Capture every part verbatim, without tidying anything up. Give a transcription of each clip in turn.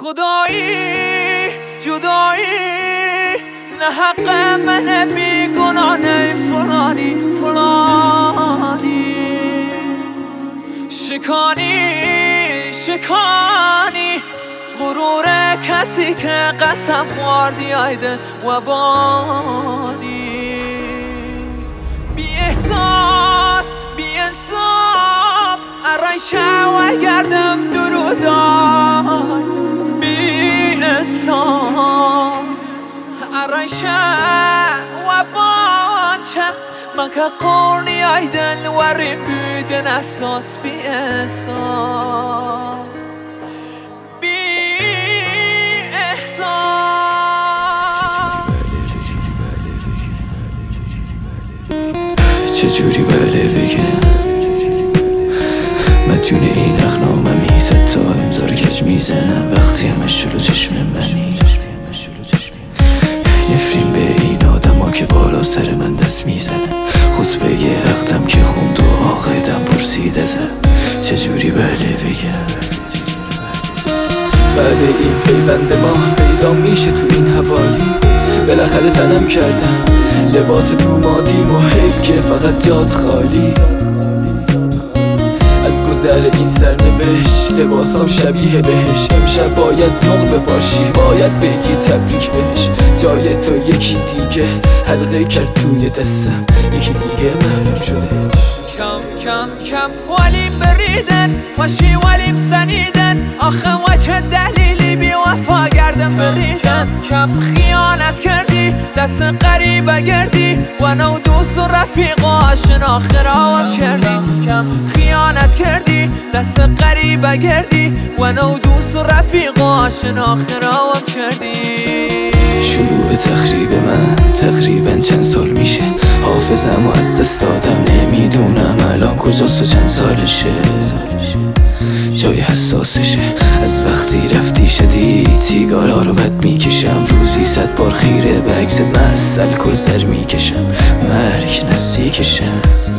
خدایی جدایی نه حق من بیگناه نه فلانی فلانی شکانی شکانی غرور کسی که قسم خوردی آیده و بانی بی احساس بی انصاف ارایشه و گردم درودان بی انصاف ارایشه و بانچه مکه قرنی آیدن وریم بودن اساس بی انصاف چجوری بله بگم مدیون این اخنامه میزد تا امضا رو کج میزنم وقتی همش شلو چشم منی نفرین به این آدم ها که بالا سر من دست میزنن خطبه یه عقدم که خوند و آقایدم پرسید ازم چجوری بله بگم بعد این پیوند ما پیدا میشه تو این حوالی بالاخره تنم کردم لباس دومادیم و حیف که فقط جاد خالی از گذر این سرنوشت لباسام شبیه بهش امشب باید نقل بپاشی باید بگی تبریک بهش جای تو یکی دیگه حلقه کرد توی دستم یکی دیگه معلوم شده کم کم کم ولیم بریدن باشی ولیم سنیدن آخه وجه دلیلی بی وفا گردم بریدن کم خیانت کردی دست قریبه گردی و نو دوست و رفیق و آشنا خراوم کردی کم خیانت کردی دست قریبه گردی و نو دوست و رفیق و آشنا خراوم کردی شروع تخریب من تقریبا چند سال میشه حافظم و از دست دادم نمیدونم الان کجاست و چند سالشه جای حساسشه از وقتی رفتی شدید سیگارا رو بد میکشم روزی صد بار خیره به عکست مسل کل سر میکشم مرگ نزدیکشم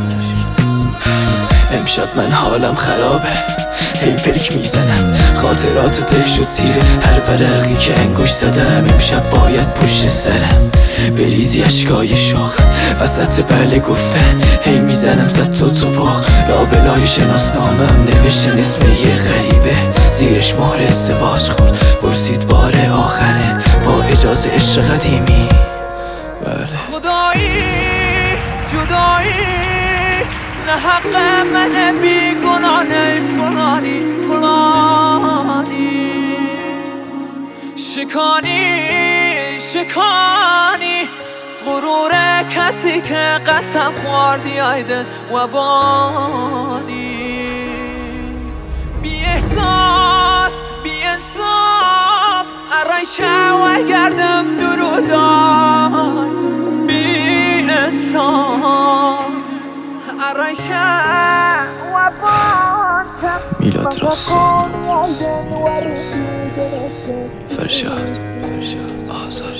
امشب من حالم خرابه هی پلک میزنم خاطرات ته شد زیر هر ورقی که انگوش زدم امشب باید پشت سرم بریزی اشکای شاخ وسط بله گفتن هی میزنم زد تو تو باغ لابلای شناسنامم نوشتن اسم یه غریبه زیرش مهر ازدواج خورد پرسید بار آخره با اجازه عشق قدیمی بله خدایی جدایی نه حق من بیگناه نه فلانی فلانی شکانی شکانی غرور کسی که قسم خوردی آیده و بانی بی احساس بی انصاف ارایشه و گردم درودان بی انصاف میلاد راستاد فرشاد آزار